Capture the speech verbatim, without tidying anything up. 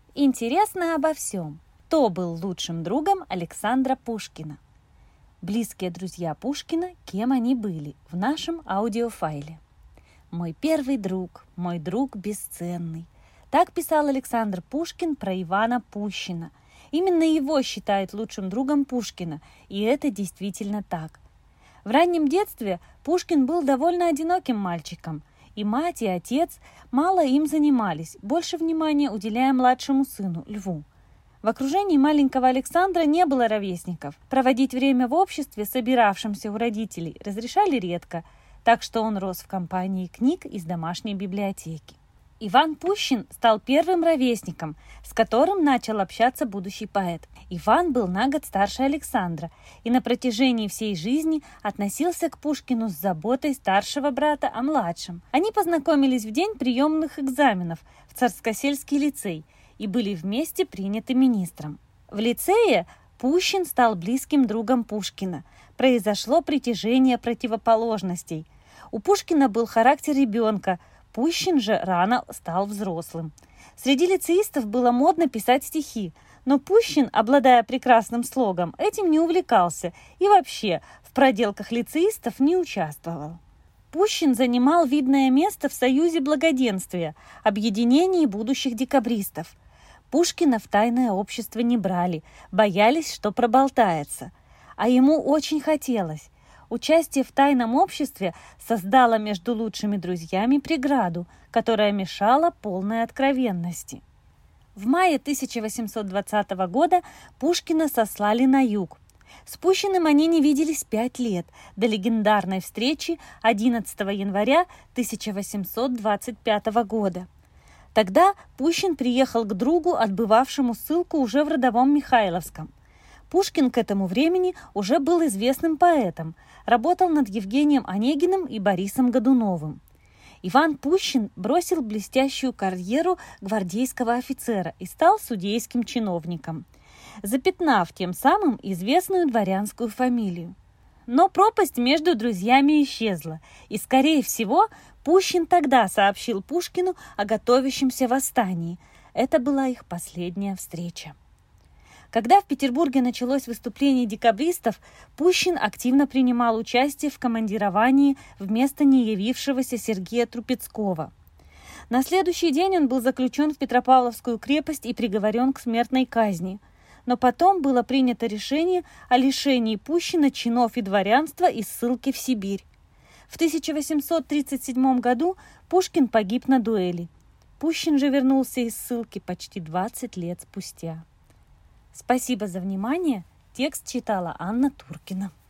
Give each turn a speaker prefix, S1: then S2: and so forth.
S1: Интересно обо всем. Кто был лучшим другом Александра Пушкина? Близкие друзья Пушкина, кем они были, в нашем аудиофайле. «Мой первый друг, мой друг бесценный». Так писал Александр Пушкин про Ивана Пущина. Именно его считают лучшим другом Пушкина, и это действительно так. В раннем детстве Пушкин был довольно одиноким мальчиком, и мать, и отец мало им занимались, больше внимания уделяя младшему сыну, Льву. В окружении маленького Александра не было ровесников. Проводить время в обществе, собиравшемся у родителей, разрешали редко, так что он рос в компании книг из домашней библиотеки. Иван Пущин стал первым ровесником, с которым начал общаться будущий поэт. Иван был на год старше Александра и на протяжении всей жизни относился к Пушкину с заботой старшего брата о младшем. Они познакомились в день приемных экзаменов в Царскосельский лицей и были вместе приняты министром. В лицее Пущин стал близким другом Пушкина. Произошло притяжение противоположностей. У Пушкина был характер ребенка, Пущин же рано стал взрослым. Среди лицеистов было модно писать стихи, но Пущин, обладая прекрасным слогом, этим не увлекался и вообще в проделках лицеистов не участвовал. Пущин занимал видное место в Союзе Благоденствия, объединении будущих декабристов. Пушкина в тайное общество не брали, боялись, что проболтается. А ему очень хотелось. Участие в тайном обществе создало между лучшими друзьями преграду, которая мешала полной откровенности. В мае тысяча восемьсот двадцатого года Пушкина сослали на юг. С Пущиным они не виделись пять лет, до легендарной встречи одиннадцатого января тысяча восемьсот двадцать пятого года. Тогда Пущин приехал к другу, отбывавшему ссылку уже в родовом Михайловском. Пушкин к этому времени уже был известным поэтом, работал над Евгением Онегиным и Борисом Годуновым. Иван Пущин бросил блестящую карьеру гвардейского офицера и стал судейским чиновником, запятнав тем самым известную дворянскую фамилию. Но пропасть между друзьями исчезла, и, скорее всего, Пущин тогда сообщил Пушкину о готовящемся восстании. Это была их последняя встреча. Когда в Петербурге началось выступление декабристов, Пущин активно принимал участие в командировании вместо неявившегося Сергея Трубецкого. На следующий день он был заключен в Петропавловскую крепость и приговорен к смертной казни. Но потом было принято решение о лишении Пущина чинов и дворянства и ссылки в Сибирь. В тысяча восемьсот тридцать седьмом году Пушкин погиб на дуэли. Пущин же вернулся из ссылки почти двадцать лет спустя. Спасибо за внимание. Текст читала Анна Туркина.